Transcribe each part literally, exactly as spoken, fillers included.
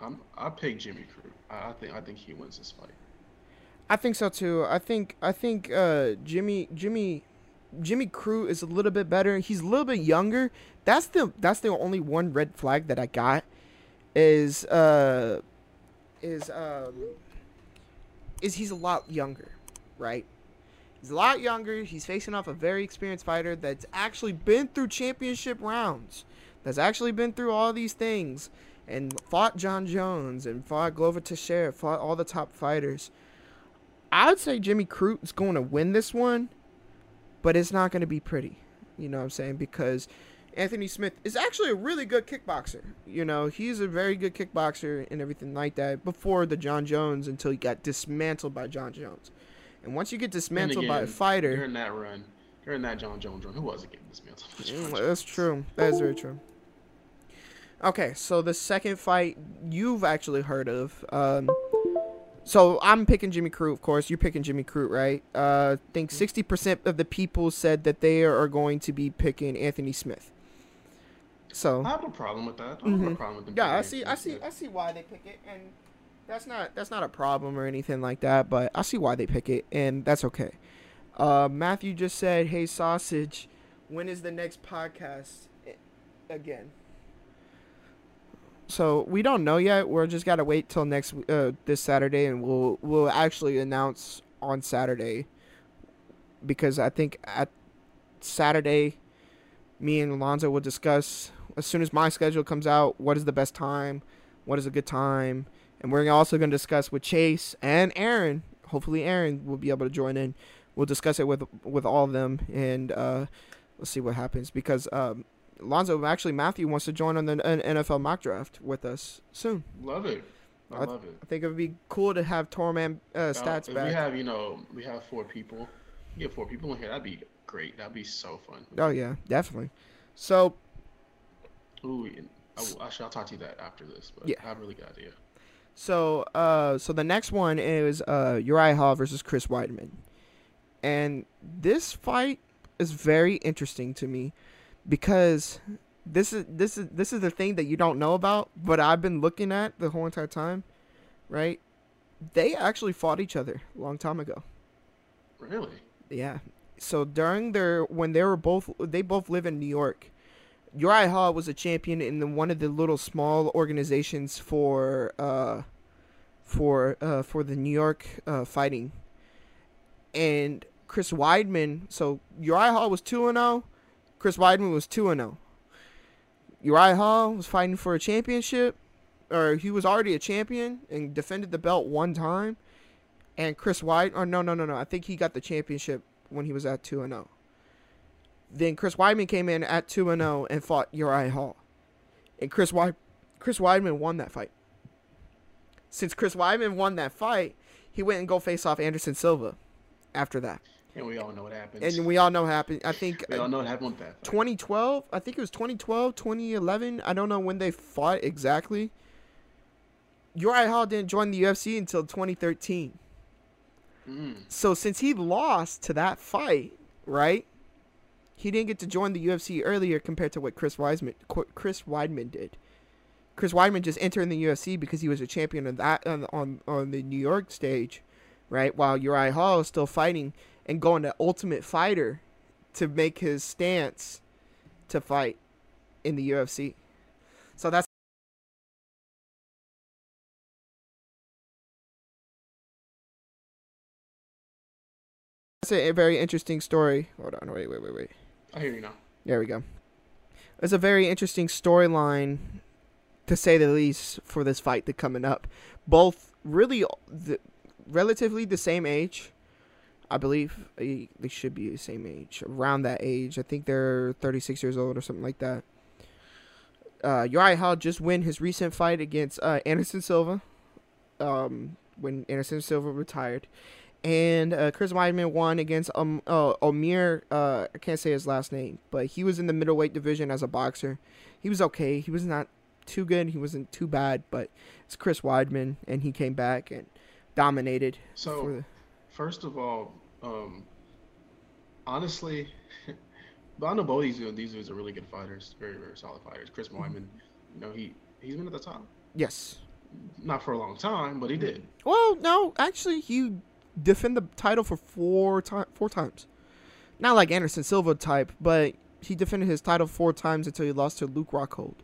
I'm I pick Jimmy Crute. I, I think I think he wins this fight. I think so too. I think I think uh, Jimmy Jimmy Jimmy Crute is a little bit better. He's a little bit younger. That's the that's the only one red flag that I got is uh is um is he's a lot younger, right? He's a lot younger. He's facing off a very experienced fighter that's actually been through championship rounds. That's actually been through all these things and fought John Jones and fought Glover Teixeira, fought all the top fighters. I would say Jimmy Crute is going to win this one, but it's not going to be pretty. You know what I'm saying? Because Anthony Smith is actually a really good kickboxer. You know, he's a very good kickboxer and everything like that before the John Jones until he got dismantled by John Jones. And once you get And dismantled by a again, fighter, during that run, during that John Jones run, who wasn't getting dismantled by John mm, that's Jones? true. That is very true. Okay, so the second fight you've actually heard of. Um, so I'm picking Jimmy Crute, of course. You're picking Jimmy Crute, right? Uh, I think sixty percent of the people said that they are going to be picking Anthony Smith. So I have no problem with that. I don't mm-hmm. have a problem with them yeah, picking I see, Anthony I see, Smith. I see why they pick it, and that's not that's not a problem or anything like that. But I see why they pick it, and that's okay. Uh, Matthew just said, "Hey, sausage, when is the next podcast again?" So we don't know yet. We're just gotta wait till next uh, this Saturday, and we'll we'll actually announce on Saturday. Because I think at Saturday, me and Alonzo will discuss as soon as my schedule comes out. What is the best time? What is a good time? And we're also gonna discuss with Chase and Aaron. Hopefully, Aaron will be able to join in. We'll discuss it with with all of them, and uh, let's see what happens. Because um, Lonzo, actually, Matthew wants to join on the N F L mock draft with us soon. Love it. I I, th- love it. I think it would be cool to have Torman uh, Now, stats if we back. have, you know, we have four people. We get four people in here. That'd be great. That'd be so fun. Oh yeah, definitely. So Ooh, and I will, actually, I'll talk to you that after this. But yeah, I have a really good idea. so uh, so the next one is uh Uriah Hall versus Chris Weidman, and this fight is very interesting to me because this is this is this is the thing that you don't know about, but I've been looking at the whole entire time, right? They actually fought each other a long time ago. Really? Yeah. So during their when they were both they both live in New York. Uriah Hall was a champion in the, one of the little small organizations for uh for uh for the New York uh fighting. And Chris Weidman, so Uriah Hall was two and oh, Chris Weidman was two and oh. Uriah Hall was fighting for a championship, or he was already a champion and defended the belt one time. And Chris Weid, or no, no, no, no, I think he got the championship when he was at two and oh. Then Chris Weidman came in at two and oh and fought Uriah Hall. And Chris Weid, Chris Weidman won that fight. Since Chris Weidman won that fight, he went and go face off Anderson Silva after that. And we all know what happens. And we all know what happened. I think we all know what happened with that fight. twenty twelve, I think it was twenty twelve, twenty eleven. I don't know when they fought exactly. Uriah Hall didn't join the U F C until twenty thirteen. Mm. So since he lost to that fight, right? He didn't get to join the U F C earlier compared to what Chris Weidman Chris Weidman did. Chris Weidman just entered in the U F C because he was a champion of that on on, on the New York stage, right? While Uriah Hall is still fighting and going to Ultimate Fighter to make his stance to fight in the U F C. So that's that's a, a very interesting story. Hold on, wait, wait, wait, wait. I hear you now. There we go. It's a very interesting storyline, to say the least, for this fight that's coming up. Both really the, relatively the same age. I believe they, they should be the same age, around that age. I think they're thirty-six years old or something like that. Uh, Uriah Hall just win his recent fight against uh, Anderson Silva, um, when Anderson Silva retired. And uh, Chris Weidman won against um, uh, Omir. Uh, I can't say his last name, but he was in the middleweight division as a boxer. He was okay. He was not too good. He wasn't too bad, but it's Chris Weidman, and he came back and dominated. So, for the... first of all, um, honestly, but I know both these these dudes are really good fighters, very very solid fighters. Chris Weidman, you know he he's been at the top. Yes. Not for a long time, but he did. Well, no, actually, he defended the title for four time, four times. Not like Anderson Silva type, but he defended his title four times until he lost to Luke Rockhold.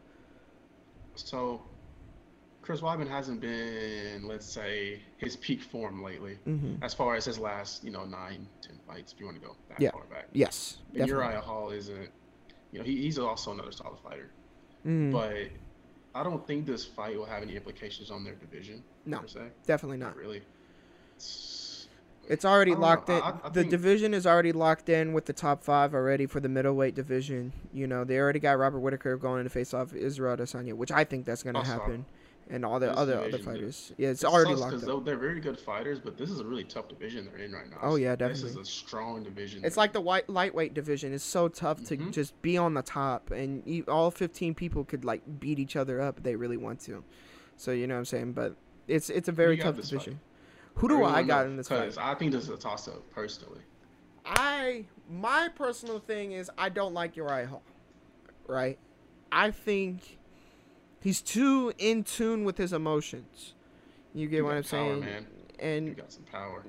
So, Chris Weidman hasn't been, let's say, his peak form lately, Mm-hmm. as far as his last, you know, nine, ten fights, if you want to go that Yeah. far back. Yes, And definitely. Uriah Hall isn't, you know, he, he's also another solid fighter. Mm, But I don't think this fight will have any implications on their division, no, per se. definitely Not not. really. It's, It's already I don't know. locked I, in. I, I The think, division is already locked in with the top five already for the middleweight division. You know, they already got Robert Whitaker going to face off Israel Adesanya, which I think that's going to also, happen, and all the this other other division, fighters. Yeah, it's it already sucks locked because up. they're very good fighters, but this is a really tough division they're in right now. Oh yeah, This is definitely. a strong division. It's like the white lightweight division. It's so tough to Hmm. just be on the top, and you, all fifteen people could like beat each other up if they really want to. So you know what I'm saying, but it's it's a very got tough this division. fight? Who I do really I don't got know, in this fight? because I think this is a toss-up, personally. I my personal thing is I don't like Uriah Hall, right? I think he's too in tune with his emotions. You get You what got I'm power, saying? man. You And got some power.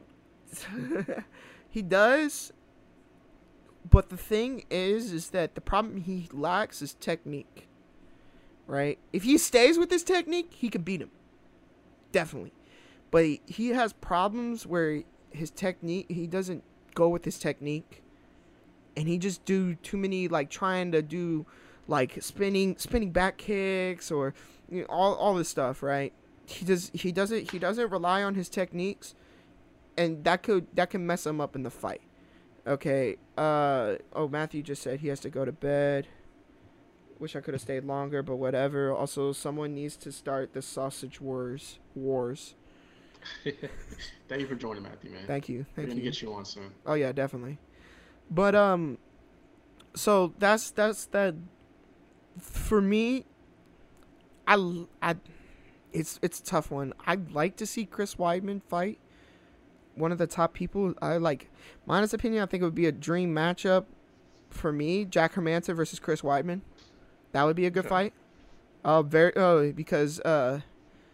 he does, but the thing is, is that the problem he lacks is technique, right? If he stays with his technique, he can beat him, definitely. But he, he has problems where his technique, he doesn't go with his technique, and he just do too many like trying to do like spinning spinning back kicks or you know, all all this stuff, right? He does he doesn't he doesn't rely on his techniques, and that could that can mess him up in the fight. Okay. Uh oh, Matthew just said he has to go to bed. Wish I could have stayed longer, but whatever. Also, someone needs to start the sausage wars. Wars. Thank you for joining, Matthew, man. Thank you. We're Thank gonna you. get you on soon. Oh yeah, definitely. But um, so that's that's that. For me, I l- I, it's it's a tough one. I'd like to see Chris Weidman fight one of the top people. I like, my honest opinion. I think it would be a dream matchup for me. Jack Hermanson versus Chris Weidman. That would be a good Okay. fight. Uh, very oh because uh.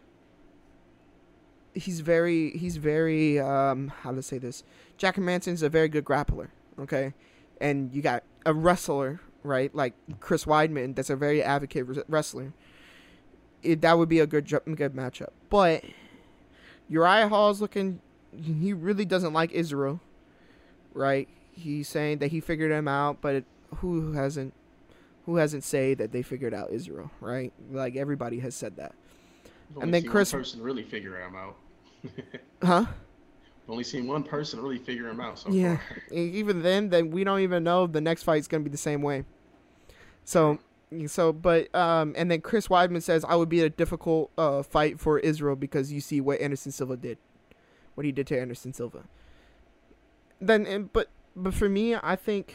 He's very, he's very, um, how to say this? Jack Hermanson's a very good grappler, okay? And you got a wrestler, right? Like Chris Weidman, that's a very advocate wrestler. It, that would be a good, good matchup. But Uriah Hall's looking, he really doesn't like Israel, right? He's saying that he figured him out, but it, who hasn't, who hasn't said that they figured out Israel, right? Like everybody has said that. I've And only then seen Chris- one person really figure him out. Huh? Only seen one person really figure him out so Yeah. far. E- Even then, then we don't even know if the next fight's gonna be the same way. So, so, but um, and then Chris Weidman says I would be a difficult uh fight for Israel because you see what Anderson Silva did, what he did to Anderson Silva. Then, and, but but for me, I think,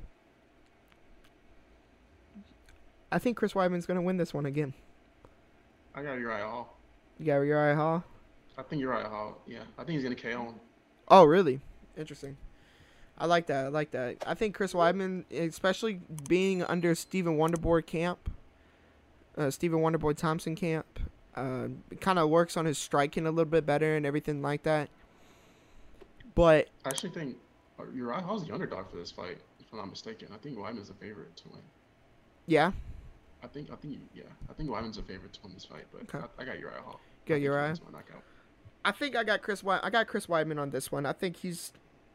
I think Chris Weidman's gonna win this one again. I got Uriah Hall. You got Uriah Hall. I think Uriah Hall. Yeah, I think he's gonna K O him. Oh, really? Interesting. I like that. I like that. I think Chris Weidman, especially being under Stephen Wonderboy camp, uh, Stephen Wonderboy Thompson camp, uh, kind of works on his striking a little bit better and everything like that. But I actually think uh, Uriah Hall's the underdog for this fight, if I'm not mistaken. I think Weidman's the favorite to win. yeah, I think, I think, yeah, I think Weidman's the favorite to win this fight, but Okay. I, I got Uriah Hall. Got I think he Uriah? wins by knockout. I think I got Chris. We- I got Chris Weidman on this one. I think he's.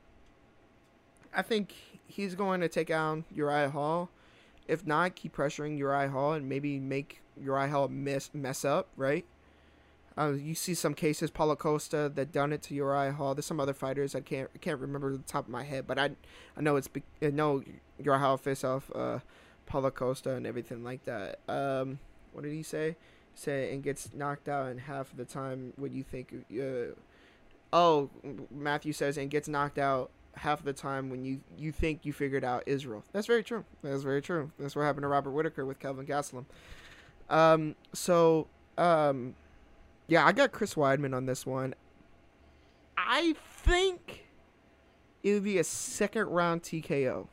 I think he's going to take out Uriah Hall. If not, keep pressuring Uriah Hall and maybe make Uriah Hall mess mess up, right? Uh, you see some cases, Paulo Costa, that done it to Uriah Hall. There's some other fighters I can't can't remember the top of my head, but I I know it's be- I know Uriah Hall face off uh, Paulo Costa and everything like that. Um, what did he say? Say and gets knocked out in half of the time. What do you think? Uh, oh, Matthew says and gets knocked out half of the time when you, you think you figured out Israel. That's very true. That's very true. That's what happened to Robert Whitaker with Kelvin Gastelum. Um, so, um, yeah, I got Chris Weidman on this one. I think it would be a second round T K O.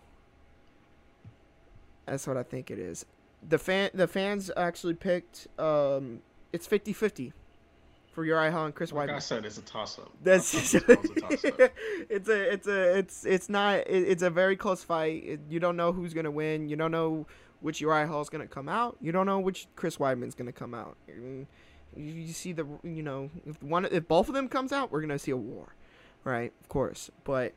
That's what I think it is. The fan, the fans actually picked. Um, it's fifty-fifty for Uriah Hall and Chris Like I Weidman. said, it's a toss up. I That's thought this one was a toss up. it's a it's a it's it's not it, it's a very close fight. It, you don't know who's gonna win. You don't know which Uriah Hall is gonna come out. You don't know which Chris Weidman's gonna come out. And you see the you know if one if both of them comes out, we're gonna see a war, right? Of course, but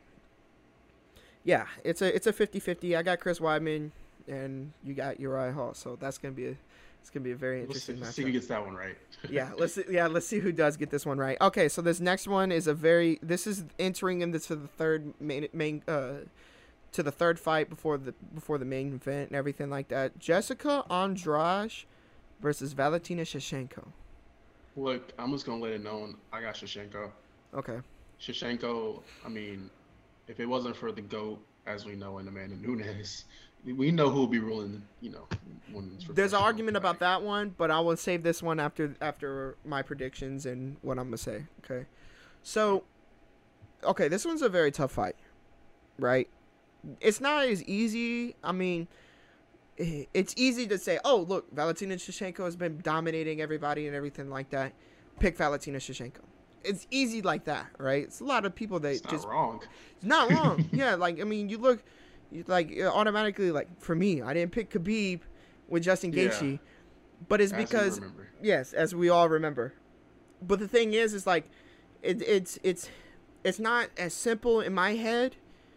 yeah, it's a it's a fifty-fifty. I got Chris Weidman, and you got Uriah Hall, so that's gonna be a it's gonna be a very Let's see, interesting let's see matchup. who gets that one right. yeah, let's see, yeah, let's see who does get this one right. Okay, so this next one is a very this is entering into the third main main uh to the third fight before the before the main event and everything like that. Jessica Andrade versus Valentina Shevchenko. Look, I'm just gonna let it known. I got Shevchenko. Okay. Shevchenko. I mean, if it wasn't for the GOAT, as we know, in Amanda Nunes, we know who will be ruling. You know, when it's There's an professional argument about fighting. that one, but I will save this one after after my predictions and what I'm gonna say. Okay. So, okay, this one's a very tough fight, right? It's not as easy. I mean, eh, it's easy to say, oh, look, Valentina Shevchenko has been dominating everybody and everything like that. Pick Valentina Shevchenko. It's easy like that, right? It's a lot of people that It's not just wrong. it's not wrong. Yeah, like I mean, you look, you, like uh, automatically, like for me, I didn't pick Khabib with Justin Yeah. Gaethje, but it's As we because remember. yes, as we all remember. But the thing is, is like, it, it's it's it's not as simple in my head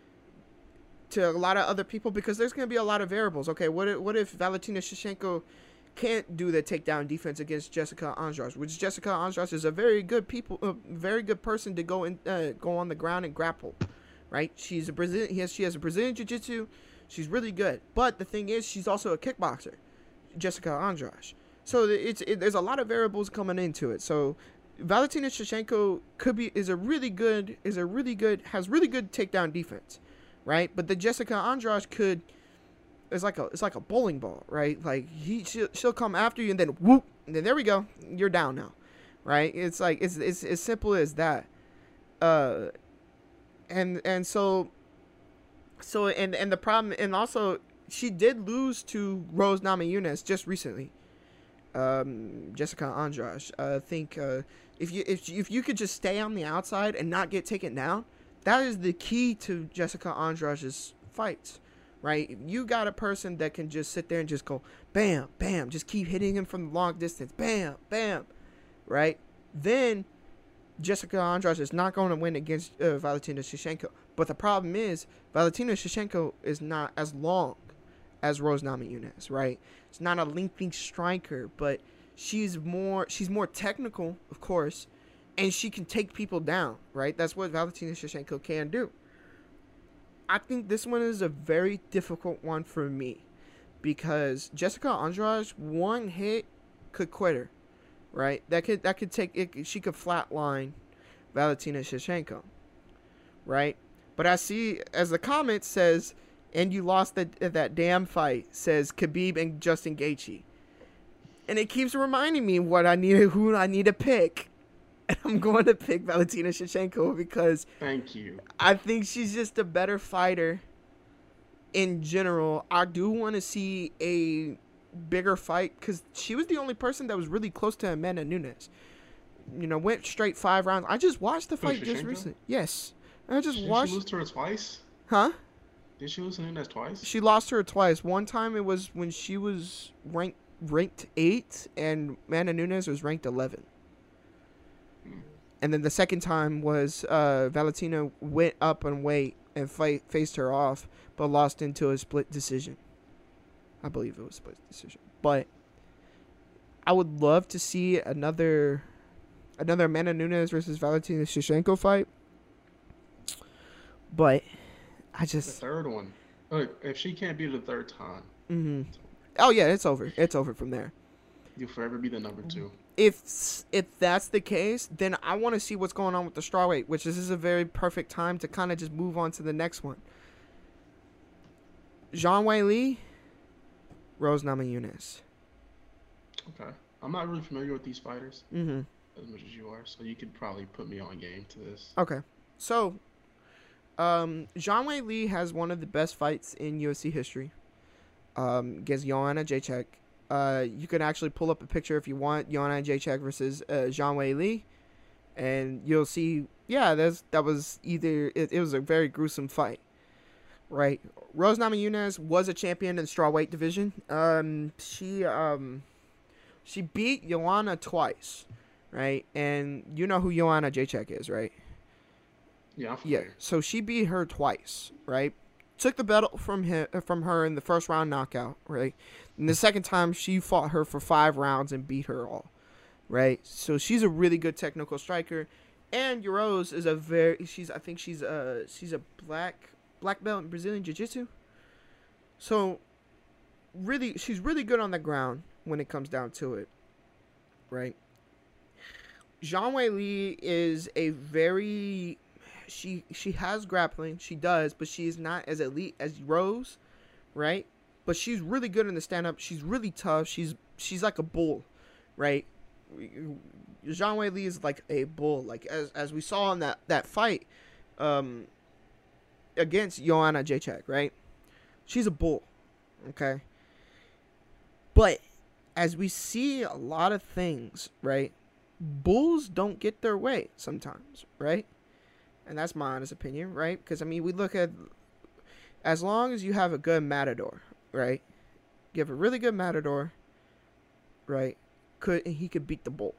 to a lot of other people because there's gonna be a lot of variables. Okay, what if, what if Valentina Shevchenko can't do the takedown defense against Jessica Andrade, which Jessica Andrade is a very good people, a very good person to go in, uh, go on the ground and grapple, right? She's a Brazilian. He has, she has a Brazilian jiu-jitsu. She's really good. But the thing is, she's also a kickboxer, Jessica Andrade. So it's it, there's a lot of variables coming into it. So Valentina Shevchenko could be is a really good is a really good has really good takedown defense, right? But the Jessica Andrade could. It's like a it's like a bowling ball, right? Like he she'll, she'll come after you and then whoop, and then there we go, you're down now, right? It's like it's it's as simple as that. Uh, and and so so and and the problem and also she did lose to Rose Namajunas just recently. Um, Jessica Andrade. Uh, I think uh, if you if if you could just stay on the outside and not get taken down, that is the key to Jessica Andrade's fights. Right, if you got a person that can just sit there and just go bam, bam, just keep hitting him from the long distance, bam, bam, right? Then Jessica Andrade is not going to win against uh, Valentina Shevchenko. But the problem is Valentina Shevchenko is not as long as Rose Namajunas, right? It's not a lengthy striker, but she's more she's more technical, of course, and she can take people down, right? That's what Valentina Shevchenko can do. I think this one is a very difficult one for me because Jessica Andrade, one hit could quit her, right? That could that could take it. She could flatline Valentina Shevchenko, right? But I see as the comment says, and you lost that that damn fight, says Khabib and Justin Gaethje, and it keeps reminding me what I need, who I need to pick. And I'm going to pick Valentina Shevchenko because Thank you. I think she's just a better fighter in general. I do want to see a bigger fight because she was the only person that was really close to Amanda Nunes. You know, went straight five rounds. I just watched the Who, fight just Shevchenko? recently. Yes. I just Did watched. she lose to her twice? Huh? Did she lose to Nunes twice? She lost to her twice. One time it was when she was ranked ranked eight and Amanda Nunes was ranked eleven. And then the second time was uh, Valentina went up in weight and fight, faced her off, but lost into a split decision. I believe it was a split decision. But I would love to see another another Amanda Nunes versus Valentina Shevchenko fight. But I The just... third one. Look, if she can't beat it the third time, Mm-hmm. Oh, yeah, it's over. It's over from there. you'll forever be the number two. If if that's the case, then I want to see what's going on with the strawweight, which this is a very perfect time to kind of just move on to the next one. Zhang Weili, Rose Namajunas. Okay. I'm not really familiar with these fighters Mm-hmm. as much as you are, so you could probably put me on game to this. Okay. So, um, Zhang Weili has one of the best fights in U F C history um, against Joanna Jacek. Uh, you can actually pull up a picture if you want. Joanna Jacek versus uh, Zhang Weili. and you'll see. Yeah, that's that was either it, it was a very gruesome fight, right? Rose Namajunas was a champion in the strawweight division. Um, she um, she beat Joanna twice, right? And you know who Joanna Jacek is, right? Yeah. Yeah. So she beat her twice, right? Took the belt from him, from her in the first round knockout, right? And the second time she fought her for five rounds and beat her all, right? So she's a really good technical striker, and Rose is a very she's I think she's a she's a black black belt in Brazilian Jiu-Jitsu. So really, she's really good on the ground when it comes down to it, right? Zhang Weili is a very she she has grappling, she does, but she is not as elite as Rose, right? But she's really good in the stand up. She's really tough. She's she's like a bull, right? Zhang Weili is like a bull, like as as we saw in that that fight, um, against Joanna Jacek, right? She's a bull, okay. But as we see a lot of things, right? Bulls don't get their way sometimes, right? And that's my honest opinion, right? Because, I mean, we look at, as long as you have a good matador, right? You have a really good matador, right? Could he could beat the bull.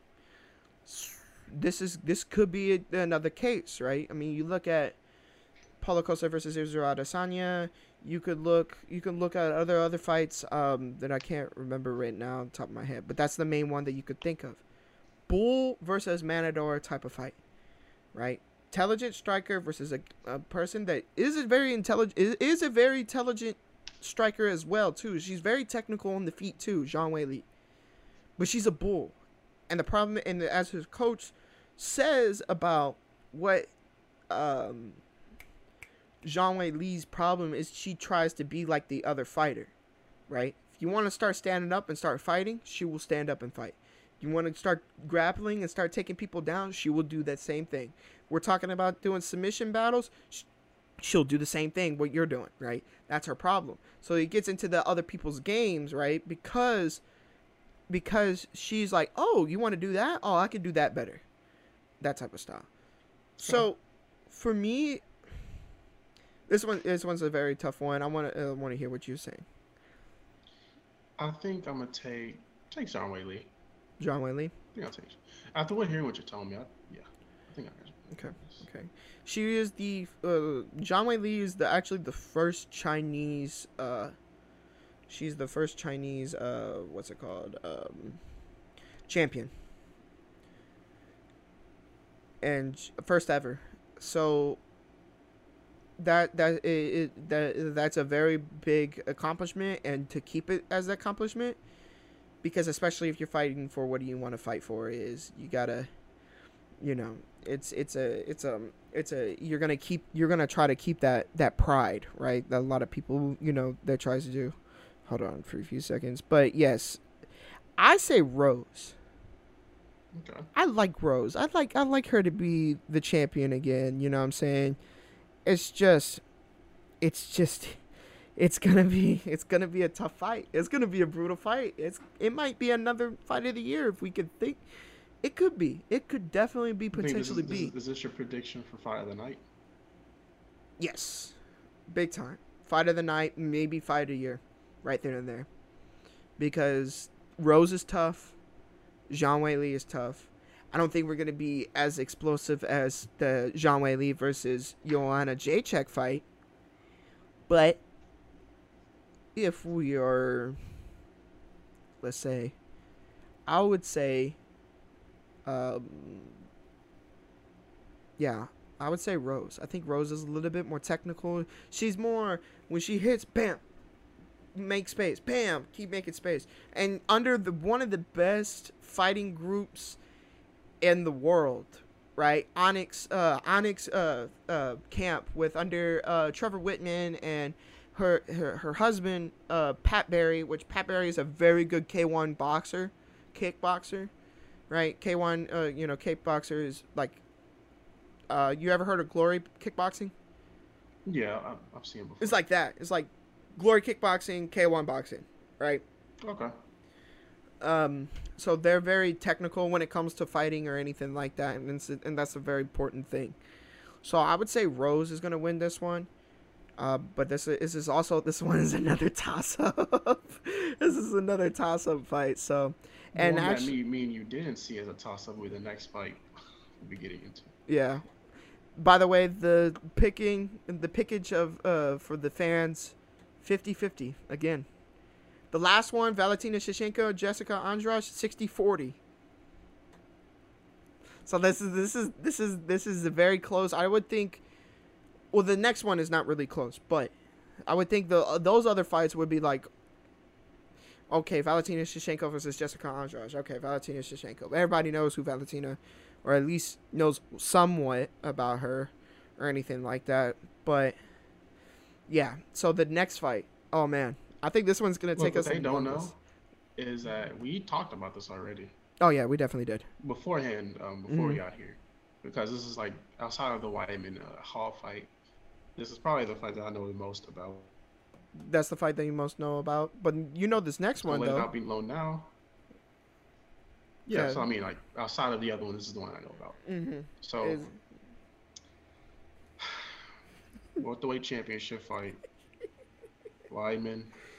This is this could be a, another case, right? I mean, you look at Paulo Costa versus Israel Adesanya. You could look you could look at other other fights um, that I can't remember right now on the top of my head, but that's the main one that you could think of. Bull versus matador type of fight, right? Intelligent striker versus a, a person that is a very intelligent is, is a very intelligent striker as well too. She's very technical on the feet too, Zhang Weili, but she's a bull. And the problem, and as his coach says about what um, Zhang Weili's problem is, she tries to be like the other fighter, right? If you want to start standing up and start fighting, she will stand up and fight. You want to start grappling and start taking people down, she will do that same thing. We're talking about doing submission battles, she'll do the same thing, what you're doing, right? That's her problem. So it gets into the other people's games, right? Because because she's like, oh, you want to do that? Oh, I can do that better. That type of style. So, yeah. For me, this one this one's a very tough one. I want to uh, want to hear what you're saying. I think I'm gonna take take Zhang Weili. Zhang Weili. I think I'll take. After what hearing what you're telling me, I, yeah, I think I got you. Okay. Okay. She is the uh, Zhang Weili is the actually the first Chinese. Uh, she's the first Chinese. Uh, what's it called? Um, champion. And first ever. So. That that it, it that that's a very big accomplishment, and to keep it as an accomplishment, because especially if you're fighting for what do you want to fight for, is you gotta, you know, it's it's a it's a it's a you're gonna keep you're gonna try to keep that that pride, right? That a lot of people, you know, that tries to do. Hold on for a few seconds, but yes, I say Rose. Okay. I like Rose. I like I like her to be the champion again. You know what I'm saying? It's just, it's just, it's gonna be, it's gonna be a tough fight. It's gonna be a brutal fight. It's, it might be another fight of the year if we could think. It could be. It could definitely be potentially this is, be. Is, is this your prediction for fight of the night? Yes, big time. Fight of the night, maybe fight of the year, right there and there. Because Rose is tough, Zhang Weili is tough. I don't think we're going to be as explosive as the Zhang Weili versus Joanna Jacek fight. But if we are, let's say, I would say, um, yeah, I would say Rose. I think Rose is a little bit more technical. She's more, when she hits, bam, make space, bam, keep making space. And under the one of the best fighting groups in the world, right? Onyx, uh, Onyx, uh, uh, camp with under uh, Trevor Whitman and her her, her husband, uh, Pat Barry, which Pat Barry is a very good K one boxer, kickboxer, right? K one, uh, you know, kickboxer is like, uh, you ever heard of Glory Kickboxing? Yeah, I've, I've seen it before. It's like that. It's like Glory Kickboxing, K one boxing, right? Okay. Um, so they're very technical when it comes to fighting or anything like that, and it's, and that's a very important thing. So I would say Rose is gonna win this one. Uh, but this is, this is also this one is another toss up. This is another toss up fight. So, and one actually, that me, me and you didn't see as a toss up with the next fight we'll be getting into. yeah. By the way, the picking the pickage of uh for the fans, fifty-fifty again. The last one, Valentina Shevchenko, Jessica Andrade, sixty forty. So this is this is this is this is a very close. I would think. Well, the next one is not really close, but I would think the uh, those other fights would be like, okay, Valentina Shevchenko versus Jessica Andrade. Okay, Valentina Shevchenko. Everybody knows who Valentina, or at least knows somewhat about her, or anything like that. But yeah, so the next fight. Oh man, I think this one's gonna take Look, us. What they don't wonders. know is that we talked about this already Oh yeah, we definitely did. beforehand. Um, before Mhm. we got here, because this is like outside of the Weidman uh, Hall fight. This is probably the fight that I know the most about. That's the fight that you most know about. But you know this next one So though. without being low now. Yeah, Yeah. so I mean, like outside of the other one, this is the one I know about. Mm-hmm. So, Is welterweight championship fight. Weidman,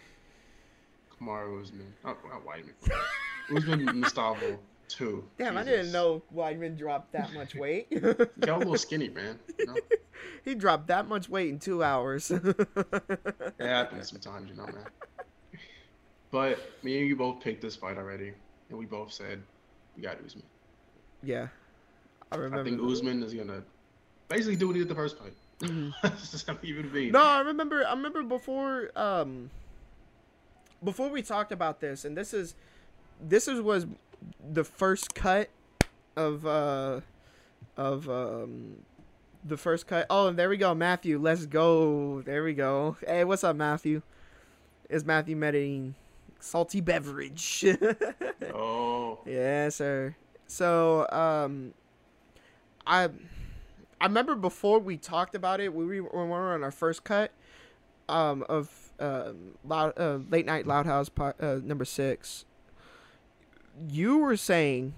Kamaru Usman. Not, not Weidman. Usman Mustafa two. damn, I Jesus. didn't know Weidman dropped that much weight. He got a little skinny, man. You know? He dropped that much weight in two hours. It happens sometimes, you know, man. But me and you both picked this fight already, and we both said we got Usman. Yeah, I remember. I think that. Usman is gonna basically do what he did the first fight. Mhm. That's not even being. No, I remember. I remember before. Um, before we talked about this, and this is, this is was the first cut of uh, of um, the first cut. Oh, and there we go, Matthew. Let's go. There we go. Hey, what's up, Matthew? Is Matthew Medellin salty beverage? Oh, Yes, sir. So, um, I, I remember before we talked about it, we were, when we were on our first cut, um, of um, loud, uh, late night Loud House po- uh, number six. You were saying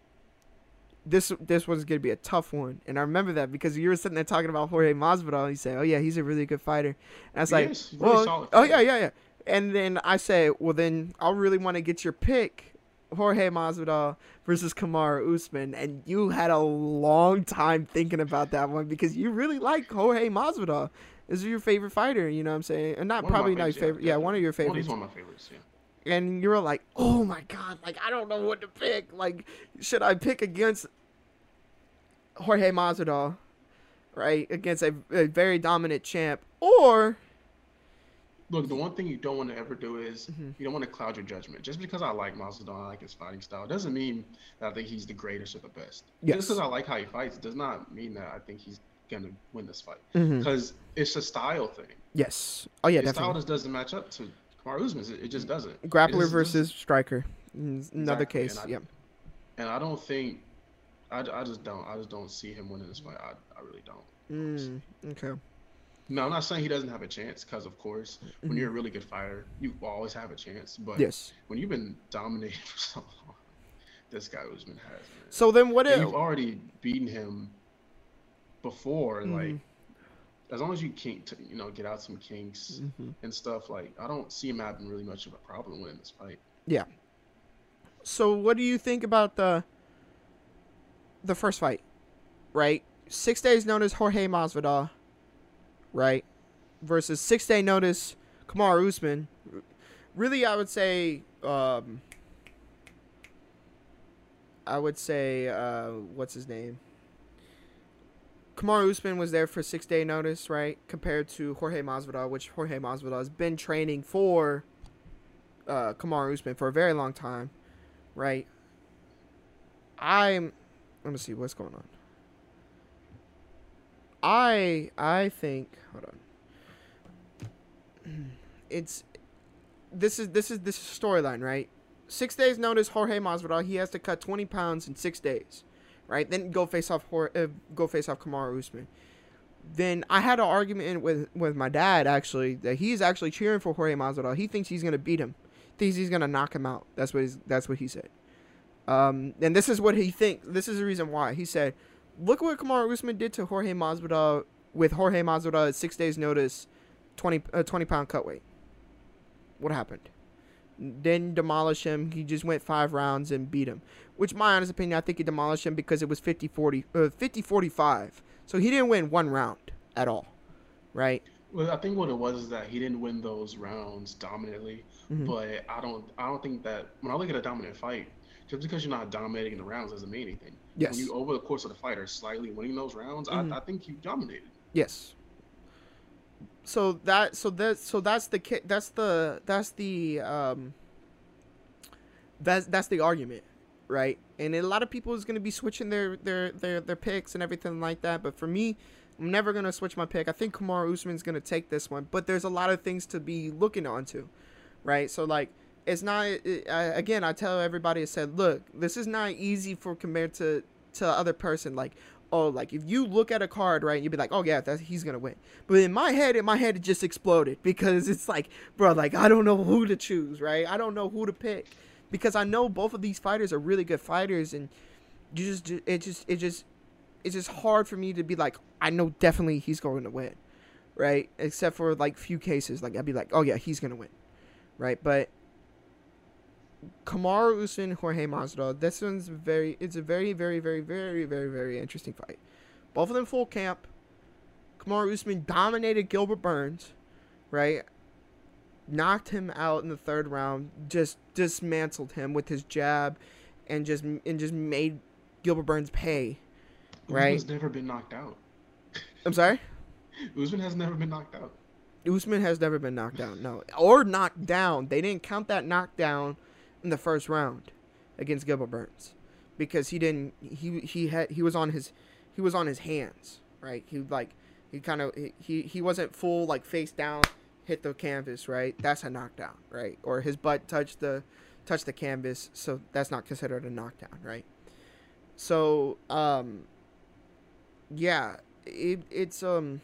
this this was gonna be a tough one, and I remember that because you were sitting there talking about Jorge Masvidal. You say, "Oh yeah, he's a really good fighter." And I was he like, is. He's a really "Well, solid oh fighter. yeah, yeah, yeah." And then I say, "Well, then I really want to get your pick." Jorge Masvidal versus Kamaru Usman, and you had a long time thinking about that one because you really like Jorge Masvidal. Is your favorite fighter? You know what I'm saying? And not One of my probably not your favorites, favorite. Yeah, one of your Well, favorites. he's one of my favorites. Yeah. And you were like, "Oh my god! Like I don't know what to pick. Like, should I pick against Jorge Masvidal, right? Against a, a very dominant champ, or?" Look, the one thing you don't want to ever do is Mhm. you don't want to cloud your judgment. Just because I like Masvidal, I like his fighting style, doesn't mean that I think he's the greatest or the best. Yes. Just because I like how he fights does not mean that I think he's gonna win this fight. Mhm. Because it's a style thing. Yes. Oh yeah, His style definitely. just doesn't match up to Kamaru Usman's. It, it just doesn't. It Grappler just- versus striker. Mm, Another Exactly, case. and I- Yep. And I don't think, I, I just don't, I just don't see him winning this fight. I, I really don't. Mm, okay. No, I'm not saying he doesn't have a chance, because of course, when Mhm. you're a really good fighter, you always have a chance. But Yes. when you've been dominated for so long, this guy Usman has, man. So then what? And It, you've already beaten him before, Mhm. like as long as you can't, you know, get out some kinks Mhm. and stuff. Like I don't see him having really much of a problem winning this fight. So what do you think about the the first fight? Right, six days notice Jorge Masvidal, right, versus six day notice Kamaru Usman. Really, I would say, um, I would say, uh, what's his name? Kamaru Usman was there for six day notice, right, compared to Jorge Masvidal, which Jorge Masvidal has been training for uh, Kamaru Usman for a very long time, right? I'm, let me see what's going on. I I think hold on. It's this is this is this is storyline, right? Six days notice Jorge Masvidal. He has to cut twenty pounds in six days, right? Then go face off uh, go face off Kamaru Usman. Then I had an argument with with my dad actually that he's actually cheering for Jorge Masvidal. He thinks he's gonna beat him. thinks he's gonna knock him out. That's what he's, that's what he said. Um, and this is what he thinks. This is the reason why he said, "Look what Kamaru Usman did to Jorge Masvidal with Jorge Masvidal at six days notice, twenty uh, twenty pound cut weight. What happened? Didn't demolish him. He just went five rounds and beat him. Which, my honest opinion, I think he demolished him because it was fifty forty, uh, fifty forty-five. So he didn't win one round at all, right? Well, I think what it was is that he didn't win those rounds dominantly, Mhm. but I don't I don't think that when I look at a dominant fight, just because you're not dominating the rounds doesn't mean anything. Yes. When you over the course of the fight are slightly winning those rounds, Mhm. I, I think you dominated. Yes. So that so that so that's the ki- that's the that's the um that's that's the argument, right? And a lot of people is going to be switching their, their their their picks and everything like that, but for me, I'm never going to switch my pick. I think Kamaru Usman's going to take this one, but there's a lot of things to be looking onto, right? So like it's not it, I, again, I tell everybody, I said, look, this is not easy for compared to to other person. Like, oh, like if you look at a card, right, you'd be like, oh yeah, that he's gonna win. But in my head, in my head, it just exploded because it's like, bro, like I don't know who to choose, right? I don't know who to pick because I know both of these fighters are really good fighters, and you just it just it just it's just hard for me to be like, I know definitely he's going to win, right? Except for like few cases, like I'd be like, oh yeah, he's gonna win, right? But Kamaru Usman, Jorge Masvidal. This one's very. It's a very, very, very, very, very, very interesting fight. Both of them full camp. Kamaru Usman dominated Gilbert Burns, right? Knocked him out in the third round. Just dismantled him with his jab, and just and just made Gilbert Burns pay. Right? Usman's never been knocked out. I'm sorry. Usman has never been knocked out. Usman has never been knocked out. No, or knocked down. They didn't count that knockdown in the first round against Gilbert Burns because he didn't he he had he was on his he was on his hands, right? He like he kind of he he wasn't full like face down, hit the canvas, right? That's a knockdown, right? Or his butt touched the touched the canvas, so that's not considered a knockdown, right? So um yeah, it, it's um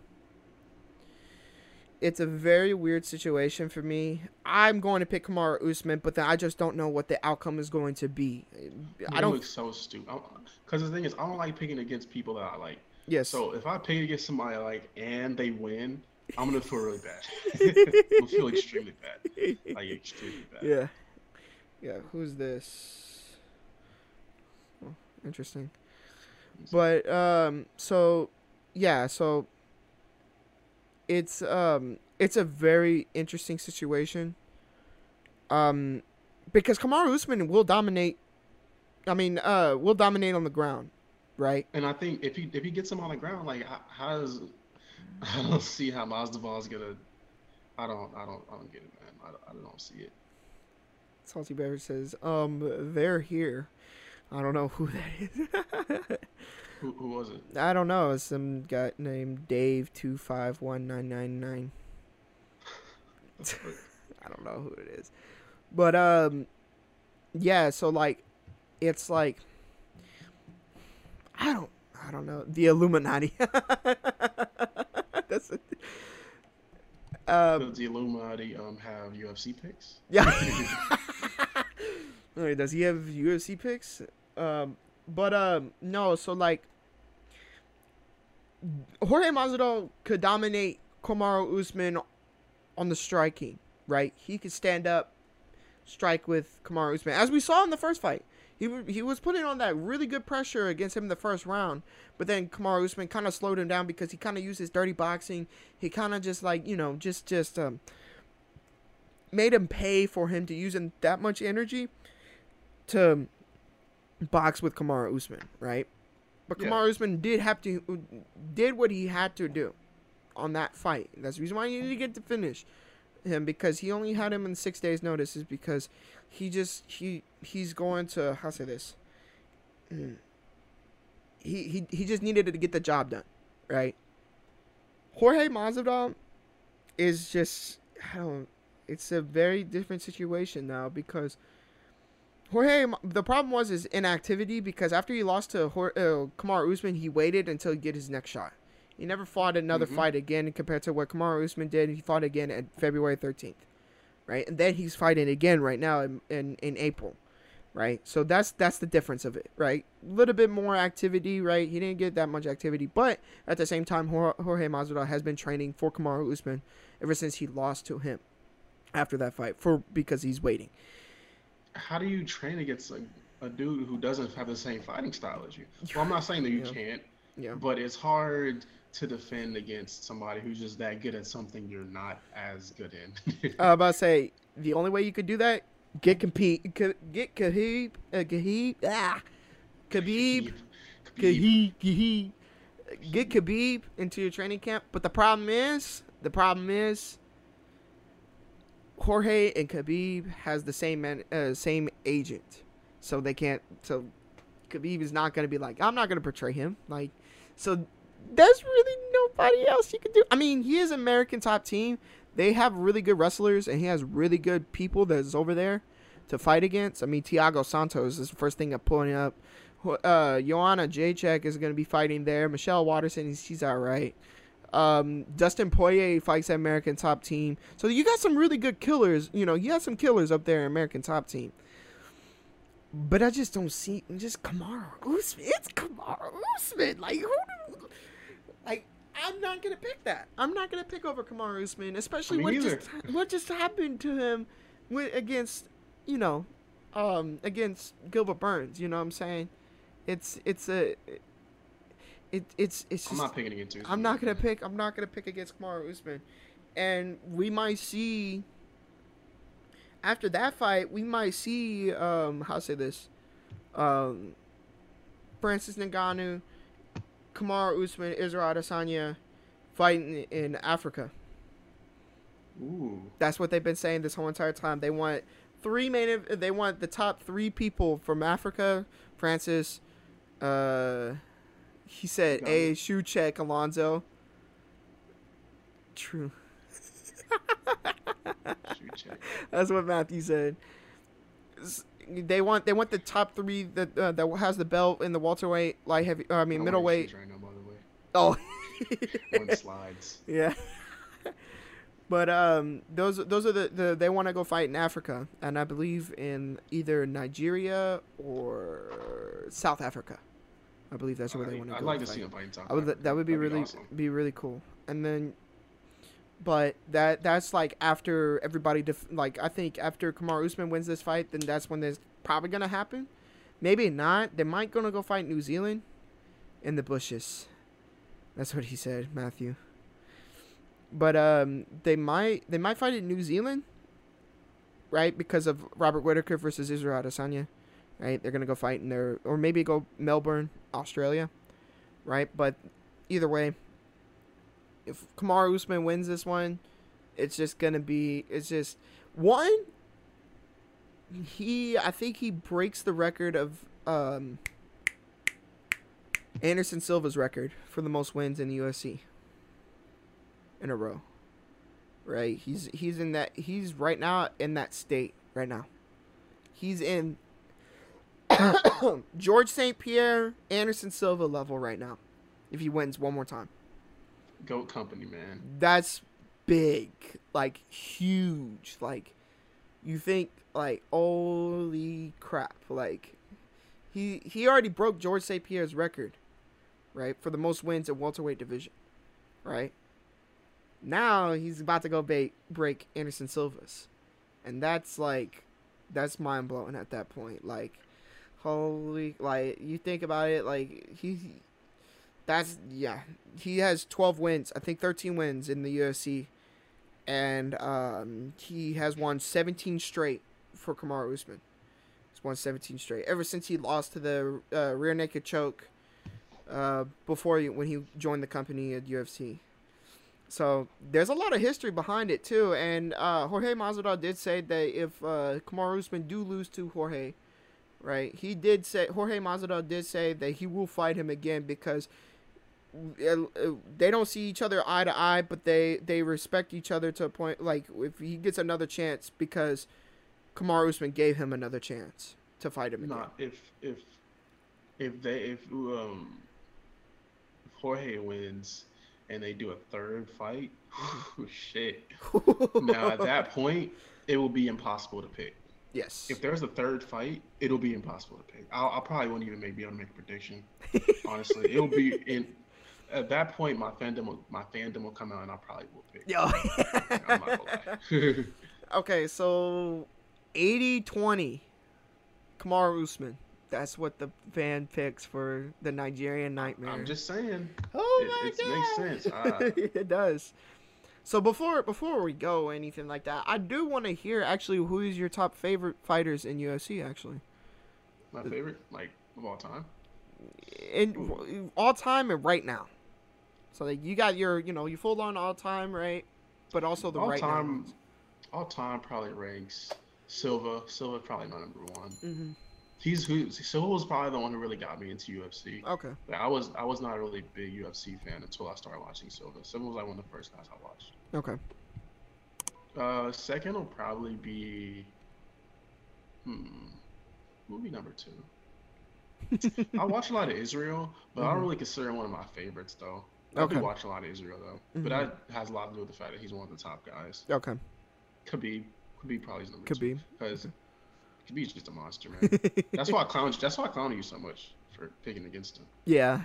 it's a very weird situation for me. I'm going to pick Kamaru Usman, but then I just don't know what the outcome is going to be. I don't look so stupid. Because the thing is, I don't like picking against people that I like. Yes. So if I pick against somebody I like and they win, I'm gonna feel really bad. I'm gonna feel extremely bad. Like extremely bad. Yeah. Yeah. Who's this? Oh, interesting. But um, so yeah, so. It's um it's a very interesting situation. Um because Kamaru Usman will dominate I mean, uh will dominate on the ground, right? And I think if he if he gets him on the ground, like how, how does I don't see how Masvidal's gonna I don't I don't I don't get it, man. I don't, I don't see it. Salty Bear says, um, they're here. I don't know who that is. Who, who was it? I don't know. It's some guy named Dave two five one nine nine nine. I don't know who it is. But um yeah, so like it's like I don't I don't know. The Illuminati. That's it. Um, Does the Illuminati um have U F C picks? Yeah. Wait, does he have U F C picks? Um but um no, so like Jorge Masvidal could dominate Kamaru Usman on the striking, right? He could stand up, strike with Kamaru Usman, as we saw in the first fight. He he was putting on that really good pressure against him in the first round, but then Kamaru Usman kind of slowed him down because he kind of used his dirty boxing. He kind of just like you know just just um made him pay for him to using that much energy to box with Kamaru Usman, right? But Yeah. Kamaru Usman did have to did what he had to do on that fight. That's the reason why he needed to get to finish him, because he only had him in six days notice, is because he just he he's going to how to say this. He he he just needed to get the job done, right? Jorge Masvidal is just I don't. It's a very different situation now because Jorge. The problem was his inactivity, because after he lost to Jorge, uh, Kamaru Usman, he waited until he get his next shot. He never fought another Mhm. fight again compared to what Kamaru Usman did. He fought again at February thirteenth, right? And then he's fighting again right now in in, in April, right? So that's that's the difference of it, right? A little bit more activity, right? He didn't get that much activity, but at the same time, Jorge Masvidal has been training for Kamaru Usman ever since he lost to him after that fight, for because he's waiting. How do you train against a, a dude who doesn't have the same fighting style as you? Well, I'm not saying that you yeah. can't, yeah. but it's hard to defend against somebody who's just that good at something you're not as good in. I was about to say, the only way you could do that, get compete, get Khabib, uh, Khabib, ah, Khabib, Khabib, Khabib, get Khabib into your training camp. But the problem is, the problem is, Jorge and Khabib has the same man, uh, same agent, so they can't. So Khabib is not gonna be like, I'm not gonna portray him. Like, so there's really nobody else you can do. I mean, he is American top team. They have really good wrestlers, and he has really good people that's over there to fight against. I mean, Thiago Santos is the first thing I'm pulling up. Uh, Joanna Jacek is going to be fighting there. Michelle Watterson, she's all right. Um, Dustin Poirier fights at American top team. So you got some really good killers. You know, you got some killers up there in American top team. But I just don't see just Kamaru Usman. It's Kamaru Usman. Like, who do, like, I'm not gonna pick that. I'm not gonna pick over Kamaru Usman, especially what just what just happened to him with against, you know, um, against Gilbert Burns. You know what I'm saying? It's it's a it it's it's. Just, I'm not picking against Usman. I'm not gonna pick. I'm not gonna pick against Kamaru Usman, and we might see. After that fight, we might see um how to say this, um, Francis Ngannou, Kamaru Usman, Israel Adesanya fighting in Africa. Ooh. That's what they've been saying this whole entire time. They want three main. They want the top three people from Africa. Francis, uh, he said a shoe check Alonzo. True. That's what Matthew said. They want they want the top three that uh, that has the belt in the welterweight, light heavy. Uh, I mean middleweight. Right now, by the way. Oh. One slides. Yeah. But um, those those are the, the they want to go fight in Africa, and I believe in either Nigeria or South Africa. I believe that's where I, they want to I'd go. like to fight. see them fight in South I would, Africa. that would be That'd really be, awesome. be really cool. And then, but that that's like after everybody def- like I think after Kamaru Usman wins this fight, then that's when there's probably gonna happen. Maybe not. They might gonna go fight New Zealand in the bushes. That's what he said, Matthew. But um, they might they might fight in New Zealand, right? Because of Robert Whittaker versus Israel Adesanya, right? They're gonna go fight in there, or maybe go Melbourne, Australia, right? But either way, if Kamaru Usman wins this one, it's just gonna be it's just one. He I think he breaks the record of um, Anderson Silva's record for the most wins in the U F C. In a row, right? He's he's in that he's right now in that state right now. He's in George Saint Pierre, Anderson Silva level right now. If he wins one more time, GOAT company, man. That's big, like huge. Like you think, like holy crap! Like he he already broke George Saint Pierre's record, right, for the most wins in welterweight division, right? Now he's about to go bait, break Anderson Silva's. And that's like, that's mind blowing at that point. Like, holy, like, you think about it, like, he, that's, yeah. He has twelve wins, I think thirteen wins in the U F C. And um, he has won seventeen straight for Kamaru Usman. He's won seventeen straight. Ever since he lost to the uh, rear naked choke uh, before he, when he joined the company at U F C. So there's a lot of history behind it too, and uh, Jorge Masvidal did say that if uh, Kamaru Usman do lose to Jorge, right? He did say Jorge Masvidal did say that he will fight him again because they don't see each other eye to eye, but they they respect each other to a point. Like if he gets another chance, because Kamaru Usman gave him another chance to fight him again. Nah, if if if they if um if Jorge wins and they do a third fight, oh, shit. Now at that point, it will be impossible to pick. Yes. If there's a third fight, it'll be impossible to pick. I'll, I probably won't even maybe be able to make a prediction. Honestly, it'll be in. At that point, my fandom will, my fandom will come out, and I probably will pick. Yo. I'm not gonna lie. Okay, so eighty twenty, Kamaru Usman. That's what the fan picks for the Nigerian Nightmare. I'm just saying. Oh it, my it god, makes sense. Ah. It does. So before before we go or anything like that, I do want to hear actually who is your top favorite fighters in U F C actually. My favorite, like of all time. In all time and right now. So like you got your you know you full on all time right, but also the all right time, now. all time probably ranks Silva. Silva probably my number one. Mm-hmm. He's who Silva was probably the one who really got me into U F C. Okay. Like, I was I was not a really big U F C fan until I started watching Silva. Silva was like one of the first guys I watched. Okay. Uh, second will probably be, hmm, who would be number two? I watch a lot of Israel, but mm-hmm. I don't really consider him one of my favorites though. I Okay. do watch a lot of Israel though, mm-hmm. but that has a lot to do with the fact that he's one of the top guys. Okay. Khabib, Khabib probably is number Khabib. two because Khabib's just a monster, man. That's why I clown. That's why I clown you so much for picking against him. Yeah.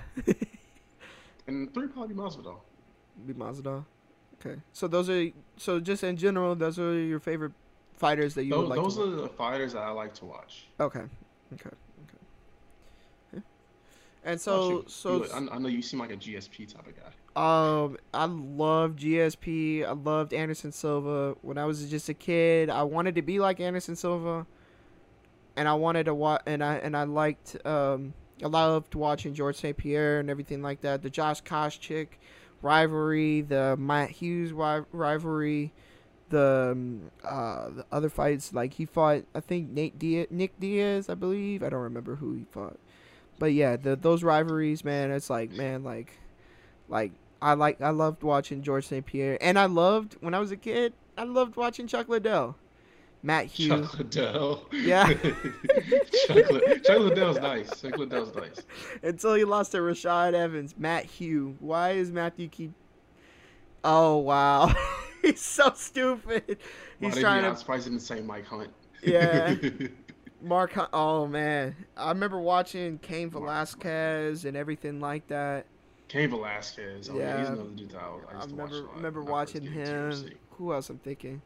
And three probably be Masvidal. Be Masvidal. Okay. So those are so just in general, those are your favorite fighters that you Those, would like those to are watch. the fighters that I like to watch. Okay. Okay. Okay. Yeah. And What about so you? so You- I, I know you seem like a G S P type of guy. um I love G S P. I loved Anderson Silva when I was just a kid. I wanted to be like Anderson Silva. And I wanted to watch, and I and I liked, um, I loved watching George Saint Pierre and everything like that. The Josh Koscheck rivalry, the Matt Hughes ri- rivalry, the um, uh, the other fights like he fought. I think Nate Diaz, Nick Diaz, I believe. I don't remember who he fought, but yeah, the those rivalries, man. It's like man, like, like I like I loved watching George Saint Pierre, and I loved when I was a kid. I loved watching Chuck Liddell. Matt Hughes. Chuck Liddell. Yeah. Chuck, Lid- Chuck Liddell's nice. Chuck Liddell's nice. Until he lost to Rashad Evans. Matt Hugh. Why is Matthew keep... Oh, wow. He's so stupid. Why He's did trying he, to... I'm surprised he didn't say Mike Hunt. Yeah. Mark Hunt. Oh, man. I remember watching Cain Velasquez and everything like that. Cain Velasquez. Oh, yeah. Yeah. He's another dude that I, was- I I used to remember watch a lot remember when I first watching came to him. U F C. Who else I'm thinking?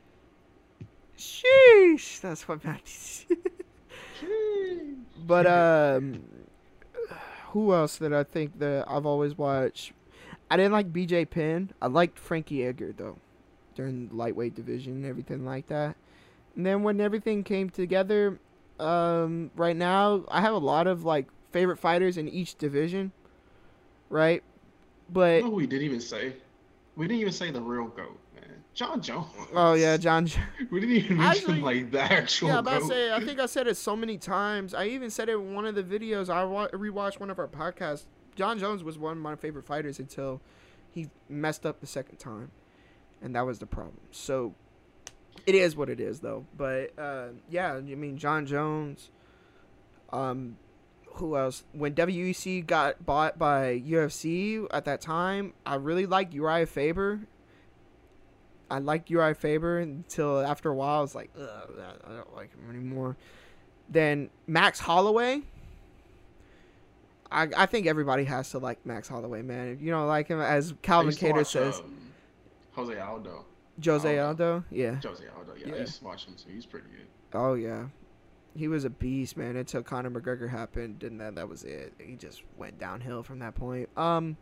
Sheesh. That's what Matthew... But um, who else that I think that I've always watched? I didn't like B J Penn. I liked Frankie Edgar though, during the lightweight division and everything like that. And then when everything came together, um, right now I have a lot of like favorite fighters in each division, right? But You know who we didn't even say? We didn't even say the real GOAT, man. John Jones. oh yeah, John. We didn't even mention Actually, like the actual Yeah, I'm about to GOAT. say. I think I said it so many times. I even said it in one of the videos. I wa- rewatched one of our podcasts. John Jones was one of my favorite fighters until he messed up the second time, and that was the problem. So it is what it is, though. But uh, yeah, I mean John Jones. Um, who else? When W E C got bought by U F C at that time, I really liked Uriah Faber. I liked Uriah Faber until after a while I was like, ugh, I don't like him anymore. Then Max Holloway. I I think everybody has to like Max Holloway, man. If you don't like him, as I Calvin used to Cater watch, says, um, Jose Aldo. Jose Aldo. Aldo, yeah. Jose Aldo, yeah, Yeah. I used to watch him, so he's pretty good. Oh yeah, he was a beast, man. Until Conor McGregor happened, and then that was it. He just went downhill from that point. Um,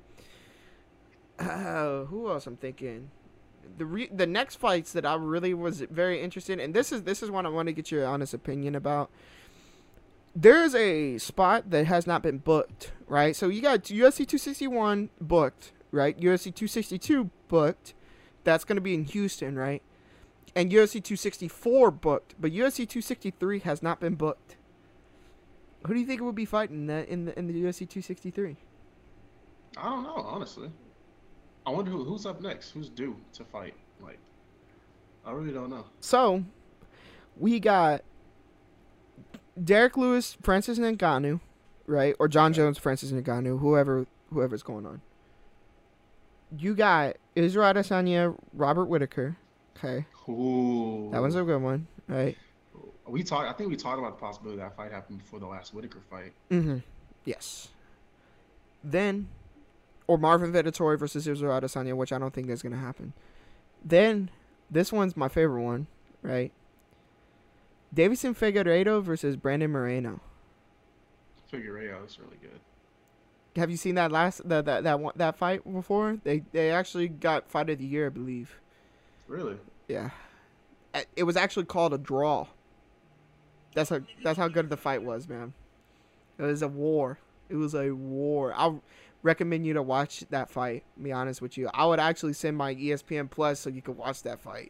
uh, who else I'm thinking? The re- the next fights that I really was very interested in, and this is this is one I want to get your honest opinion about. There's a spot that has not been booked, right? So you got U F C two sixty-one booked, right? U F C two sixty-two booked. That's going to be in Houston, right? And U F C two sixty-four booked, but U F C two sixty-three has not been booked. Who do you think will be fighting in the in the, in the U F C two sixty-three? I don't know, honestly. I wonder who, who's up next. Who's due to fight? Like, I really don't know. So, we got Derek Lewis, Francis Ngannou, right? Or John Okay. Jones, Francis Ngannou, whoever whoever's going on. You got Israel Adesanya, Robert Whitaker, okay? Ooh. That one's a good one, right? We talked. I think we talked about the possibility that fight happened before the last Whitaker fight. Mm-hmm. Yes. Then, or Marvin Vettori versus Israel Adesanya, which I don't think that's gonna happen. Then, this one's my favorite one, right? Davison Figueiredo versus Brandon Moreno. Figueiredo is really good. Have you seen that last that that that one, that fight before? They they actually got fight of the year, I believe. Really? Yeah. It was actually called a draw. That's how that's how good the fight was, man. It was a war. It was a war. I recommend you to watch that fight. To be honest with you, I would actually send my E S P N Plus so you could watch that fight.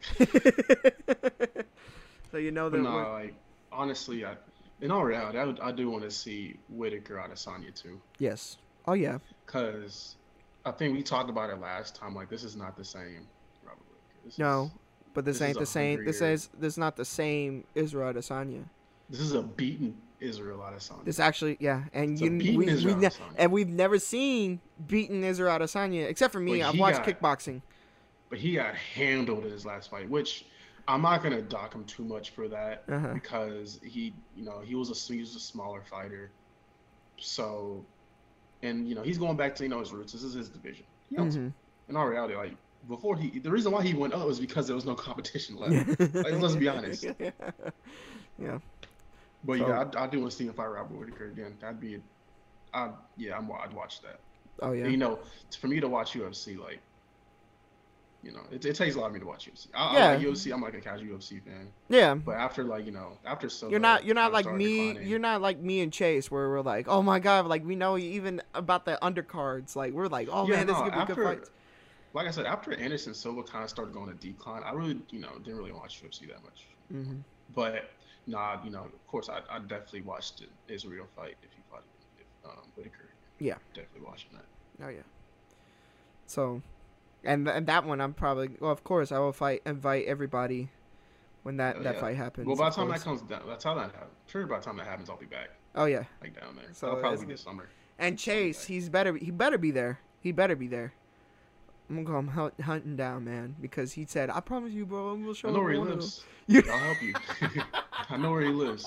So you know that. But no, like honestly, I, in all reality, I, would, I do want to see Whitaker Adesanya too. Yes. Oh yeah. Cause I think we talked about it last time. Like this is not the same. Probably. This no, is, but this, this ain't the same. This is this is not the same Israel Adesanya. This is a beaten Israel Adesanya. This actually, yeah, and it's you we, we ne- and we've never seen beaten Israel Adesanya except for me. I've watched got, kickboxing. But he got handled in his last fight, which I'm not gonna dock him too much for that uh-huh. because he, you know, he was a he was a smaller fighter, so, and you know he's going back to you know his roots. This is his division. Mm-hmm. In all reality, like before he, the reason why he went up was because there was no competition left. Like let's be honest. Yeah. But so, yeah, I, I do want to see him fight Robert Whitaker again. That'd be, I yeah, I'm, I'd watch that. Oh yeah. And, you know, for me to watch U F C, like, you know, it, it takes a lot of me to watch U F C. I, yeah. I like U F C. I'm like a casual U F C fan. Yeah. But after like you know, after so you're not you're not like me. Declining. You're not like me and Chase, where we're like, oh my god, like we know even about the undercards. Like we're like, oh yeah, man, no, this is gonna be good fights. Like I said, after Anderson Silva kind of started going to decline, I really, you know, didn't really watch U F C that much. Mm-hmm. But nah, you know, of course, I I definitely watched the Israel fight if he fought if, um, Whitaker. Yeah, definitely watching that. Oh yeah. So, and and that one I'm probably well, of course, I will fight invite everybody when that, oh, that yeah. fight happens. Well, by the time that comes down, that's how that happens. Sure, by the time that happens, I'll be back. Oh yeah, like down there. So that'll probably be this summer. And Chase, he's better. He better be there. He better be there. I'm gonna go hunt, hunting down, man, because he said, "I promise you, bro, I'm gonna show." I know where he lives. I'll help you. I know where he lives.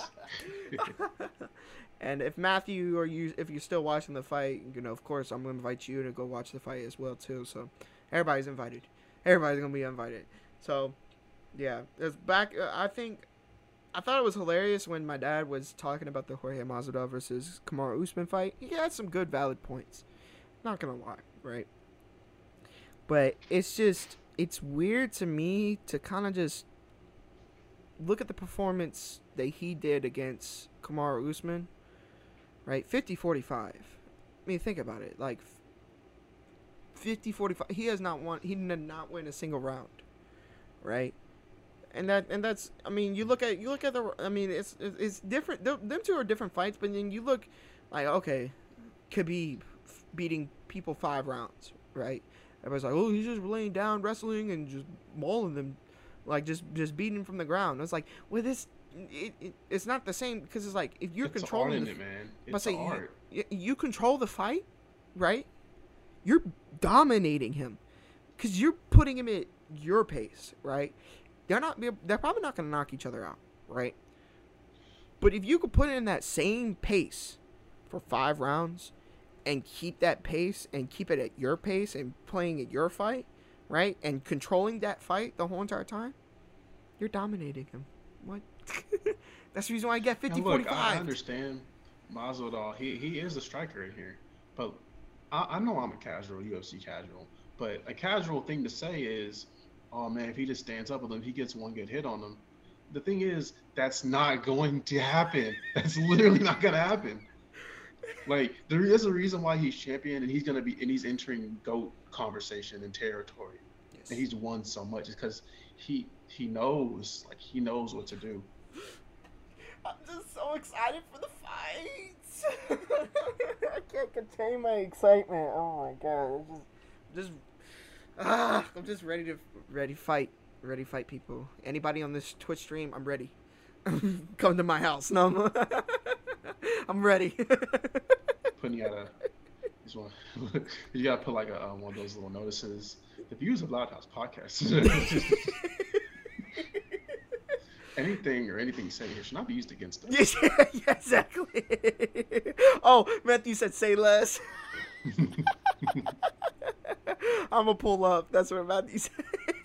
And if Matthew or you, if you're still watching the fight, you know, of course, I'm gonna invite you to go watch the fight as well too. So everybody's invited. Everybody's gonna be invited. So yeah, it's back. Uh, I think I thought it was hilarious when my dad was talking about the Jorge Masvidal versus Kamaru Usman fight. He had some good, valid points. Not gonna lie, right? But it's just, it's weird to me to kind of just look at the performance that he did against Kamaru Usman, right? fifty forty-five. I mean, think about it. Like, fifty forty-five. He has not won, he did not win a single round, right? And that, and that's, I mean, you look at, you look at the, I mean, it's, it's different. Them two are different fights, but then you look like, okay, Khabib beating people five rounds, right? Everybody's like, oh, he's just laying down, wrestling, and just mauling them, like just just beating them from the ground. It's like, well, this, it, it, it's not the same because it's like if you're it's controlling art the, in it, man. It's say, art. You, you control the fight, right? You're dominating him because you're putting him at your pace, right? They're not. They're probably not going to knock each other out, right? But if you could put it in that same pace for five rounds, and keep that pace and keep it at your pace and playing at your fight, right? And controlling that fight the whole entire time, you're dominating him. What? That's the reason why I get fifty forty-five. I understand Masvidal. He he is a striker in here. But I, I know I'm a casual, U F C casual. But a casual thing to say is, oh man, if he just stands up with him, he gets one good hit on him. The thing is, that's not going to happen. That's literally not going to happen. Like, there is a reason why he's champion, and he's gonna be, and he's entering GOAT conversation and territory, yes. And he's won so much because he he knows, like he knows what to do. I'm just so excited for the fights. I can't contain my excitement. Oh my god, it's just, just ah, I'm just ready to ready fight, ready fight people. Anybody on this Twitch stream, I'm ready. Come to my house. No. I'm ready. Putting you at a, this one, you gotta put like a uh, one of those little notices. The views of Loud House Podcast. Anything or anything said here should not be used against us. Yeah, yeah, exactly. Oh, Matthew said say less. I'm gonna pull up. That's what Matthew said.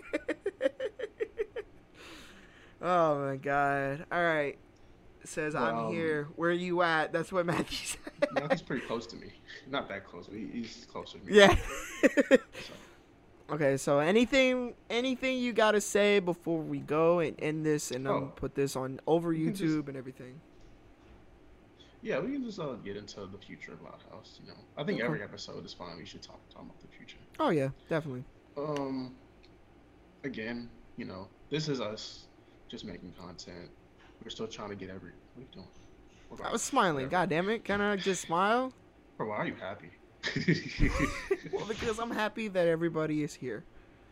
Oh my god. All right. It says Well, I'm um, here. Where are you at? That's what Matthew said. No, he's pretty close to me. Not that close, but he, he's closer to me. Yeah. So, Okay, so anything anything you gotta say before we go and end this and um Oh. put this on over You can YouTube just- and everything. yeah, we can just uh, get into the future of Loud House. You know, I think Okay. every episode is fine. We should talk, talk about the future. Oh yeah, definitely. Um, again, you know, this is us just making content. We're still trying to get every. What are you doing? What I about- was smiling. whatever. God damn it! Can I just smile? Bro, why are you happy? Well, because I'm happy that everybody is here.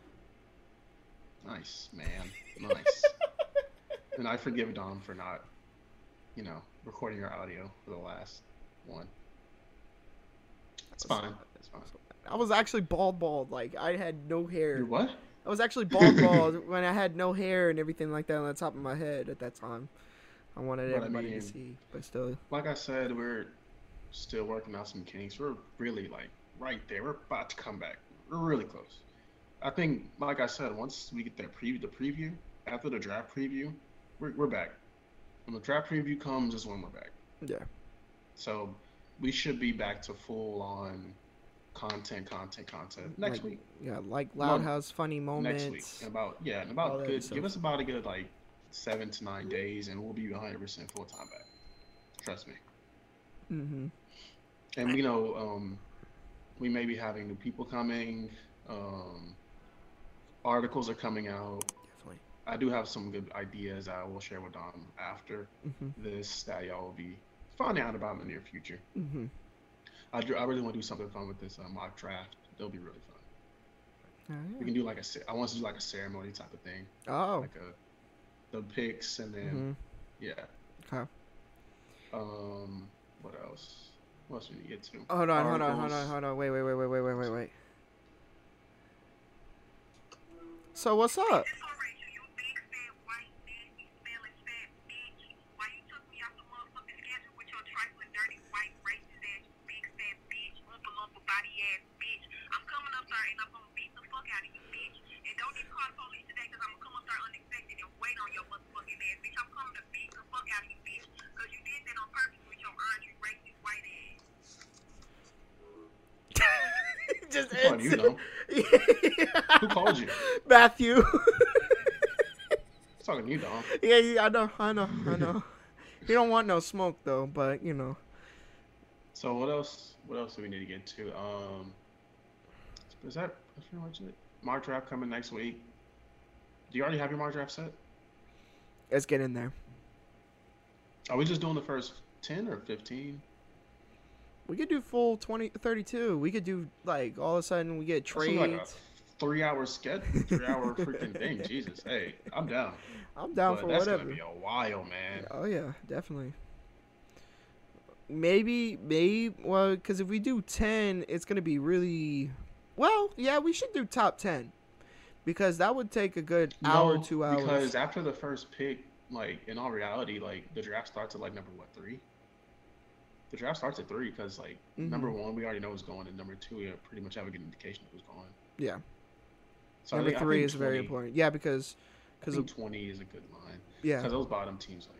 Nice, man. Nice. And I forgive Dom for not, you know, recording your audio for the last one. It's fine. It's fine. I was actually bald, bald. Like I had no hair. You what? I was actually bald, bald when I had no hair and everything like that on the top of my head at that time. I wanted But I everybody mean- to see, but still. Like I said, we're still working out some kinks. We're really like right there. We're about to come back. We're really close. I think, like I said, once we get that preview, the preview after the draft preview, we're we're back. When the draft preview comes, is when we're back. Yeah. So we should be back to full on content, content, content next Like, week. Yeah, like Loud No, House funny moments. Next week, in about yeah, in all about that good. stuff. Give us about a good like seven to nine days, and we'll be one hundred percent full time back. Trust me. Mm-hmm. And we know um, we may be having new people coming. Um, articles are coming out. Definitely. I do have some good ideas I will share with Dom after Mm-hmm. this that y'all will be finding out about in the near future. Mm-hmm. I, do- I really want to do something fun with this uh, mock draft. It'll be really fun. Oh, We can do like a ce- I want to do like a ceremony type of thing, oh. like a the picks and then Mm-hmm. yeah. Okay. Um, what else? What else we need to get to? Hold on, hold on, hold on, Articles. hold on. Wait, wait, wait, wait, wait, wait, wait, wait. So what's up? Just Who called you, though? Who called you? Matthew. It's talking to you, Dom. Yeah, yeah, I know, I know, I know. He don't want no smoke though, but you know. So what else? What else do we need to get to? Um, is that that's pretty much it? Mock draft coming next week. Do you already have your mock draft set? Let's get in there. Are we just doing the first ten or fifteen? We could do full twenty, thirty-two. We could do like all of a sudden we get That's gonna trades. be like a three-hour schedule, three-hour freaking thing. Jesus, hey, I'm down. I'm down But for that's whatever. gonna be a while, man. Oh yeah, definitely. Maybe, maybe, well, because if we do ten, it's gonna be really, well, yeah, we should do top ten, because that would take a good hour, No, two hours. Because after the first pick, like in all reality, like the draft starts at like number what three? The draft starts at three because like Mhm. number one we already know who's going, and number two we pretty much have a good indication of who's going. Yeah. So I Number think- I three think is very twenty important. Yeah, because, I because think twenty is a good line. yeah, Because those bottom teams like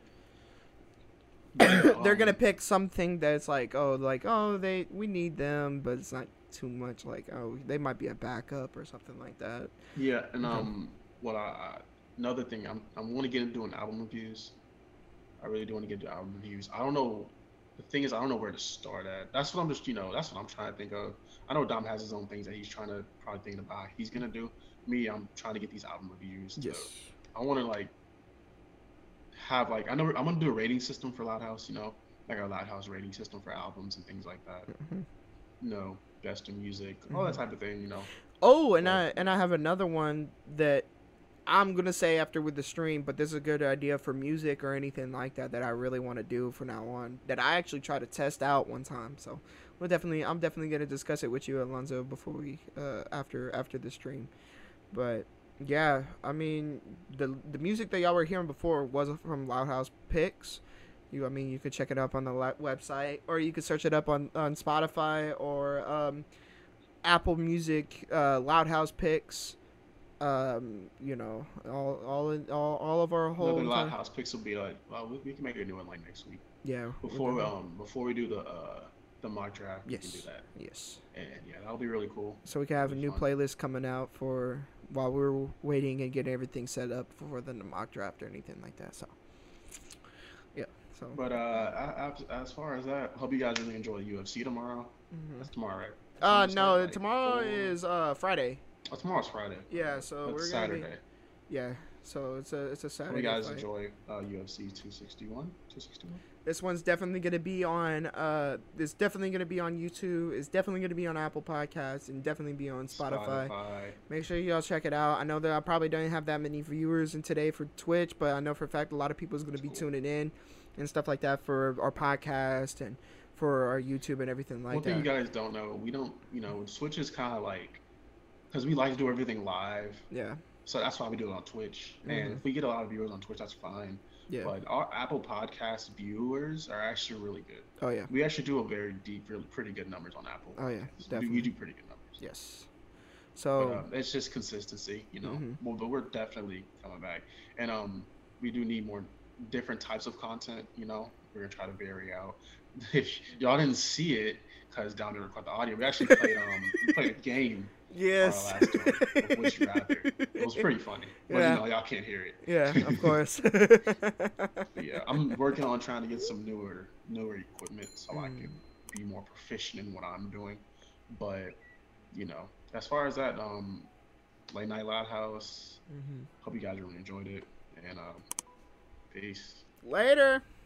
they're gonna um, pick something that's like, oh, like, oh, they, we need them, but it's not too much. Like, oh, they might be a backup or something like that. Yeah, and Okay. um, what I, I another thing I'm I want to get into doing album reviews. I really do want to get into album reviews. I don't know. The thing is, I don't know where to start at. That's what I'm just, you know, that's what I'm trying to think of. I know Dom has his own things that he's trying to probably thinking about he's gonna do. Me, I'm trying to get these album reviews. To, Yes. I want to like have like I know I'm gonna do a rating system for Loud House. You know, like a Loud House rating system for albums and things like that. Mhm. You know, best of music, all that type of thing. You know. Oh, and Yeah. I and I have another one that I'm gonna say after with the stream, but this is a good idea for music or anything like that that I really want to do from now on. That I actually try to test out one time. So we'll definitely, I'm definitely gonna discuss it with you, Alonzo, before we uh after after the stream. But Yeah, I mean the the music that y'all were hearing before wasn't from Loud House Picks. You, I mean, you could check it up on the le- website, or you could search it up on on Spotify or um, Apple Music. Uh, Loud House Picks. Um, you know, all all in, all all of our whole Another Loud entire. House picks will be like, well, we, we can make a new one like next week. Yeah, we're Before gonna. um before we do the uh the mock draft, we can do Yes, that, yes. and yeah, that'll be really cool. So we can That'll have a be new fun. playlist coming out for while we're waiting and getting everything set up for the mock draft or anything like that. So yeah, so. But uh, as, as far as that, hope you guys really enjoy U F C tomorrow. hmm That's tomorrow, right? Time Uh, to start no, like tomorrow four. is uh Friday. Oh, tomorrow's Friday. Yeah, so That's we're gonna be Saturday. yeah. So it's a it's a Hope you Saturday guys fight. enjoy uh, U F C two sixty-one. two sixty-one. This one's definitely gonna be on uh. It's definitely gonna be on YouTube. It's definitely gonna be on Apple Podcasts and definitely be on Spotify. Spotify. Make sure y'all check it out. I know that I probably don't have that many viewers in today for Twitch, but I know for a fact a lot of people is gonna That's be cool. tuning in and stuff like that for our podcast and for our YouTube and everything like One thing you that. guys don't know, we don't, you know, Switch is kind of like, because we like to do everything live. Yeah. So that's why we do it on Twitch. Mhm. And if we get a lot of viewers on Twitch, that's fine. Yeah. But our Apple Podcast viewers are actually really good. Oh yeah. We actually do a very deep, really pretty good numbers on Apple. Oh yeah. We, we Definitely. do pretty good numbers. Yes. But So. uh, it's just consistency, you know. Mhm. Well, but we're definitely coming back, and um, we do need more different types of content. You know, we're gonna try to vary out. If y'all didn't see it, because down there record the audio, we actually played um, we played a game on our Yes. last one. Of Would You Rather? It was pretty funny, but Yeah. you know, y'all can't hear it. Yeah. Of course. But yeah, I'm working on trying to get some newer, newer equipment so I Mm. can be more proficient in what I'm doing. But you know, as far as that, um, Late Night Loud House. Mhm. Hope you guys really enjoyed it, and um, peace. Later.